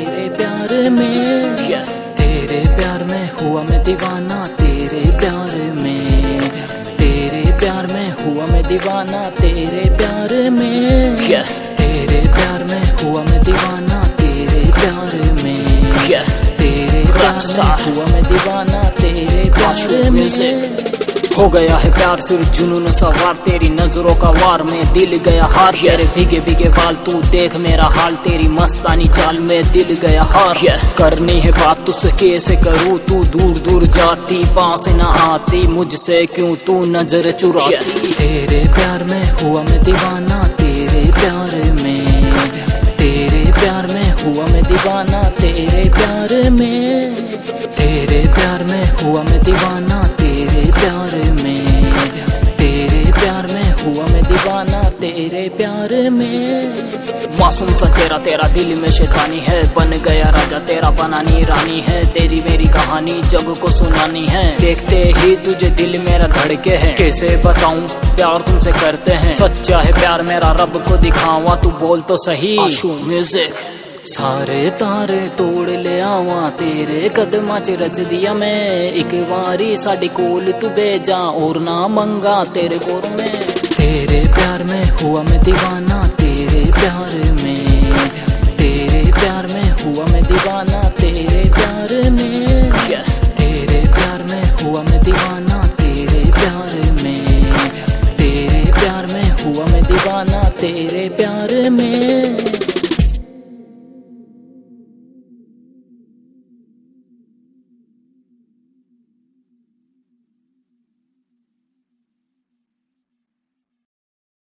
तेरे प्यार में, तेरे प्यार में हुआ मैं दीवाना, तेरे प्यार में, तेरे प्यार में हुआ मैं दीवाना, तेरे प्यार में, तेरे प्यार में हुआ मैं दीवाना, तेरे प्यार में, तेरे प्यार में हुआ मैं दीवाना, तेरे प्यार में। हो गया है प्यार सिर्फ जुनून सवार, तेरी नजरों का वार में दिल गया हार। तेरे भीगे भीगे बाल तू देख मेरा हाल, तेरी मस्तानी चाल में दिल गया हार। करनी है बात तुझसे कैसे करूँ, तू दूर दूर जाती पास न आती, मुझसे क्यों तू नजर चुराती। तेरे प्यार में हुआ मैं दीवाना, तेरे प्यार में, तेरे प्यार में हुआ मैं दीवाना, तेरे प्यार में, तेरे प्यार में हुआ मैं दीवाना, तेरे प्यार में, तेरे प्यार में हुआ मैं दीवाना, तेरे प्यार में। मासूम सा चेहरा तेरा दिल में शैतानी है, बन गया राजा तेरा बनानी रानी है, तेरी मेरी कहानी जग को सुनानी है, देखते ही तुझे दिल मेरा धड़के है। कैसे बताऊं प्यार तुमसे करते हैं, सच्चा है प्यार मेरा रब को दिखावा, तू बोल तो सही। आशू म्यूजिक। सारे तारे तोड़ ले आवा, तेरे कदमां च रच दिया मैं, एक बारी साडी कोल तू भेजा और ना मंगा तेरे कोल में। तेरे प्यार में हुआ मैं दीवाना, तेरे प्यार में, तेरे प्यार में हुआ मैं दीवाना, तेरे प्यार में, तेरे प्यार में हुआ मैं दीवाना, तेरे प्यार में, तेरे प्यार में हुआ मैं दीवाना, तेरे प्यार में।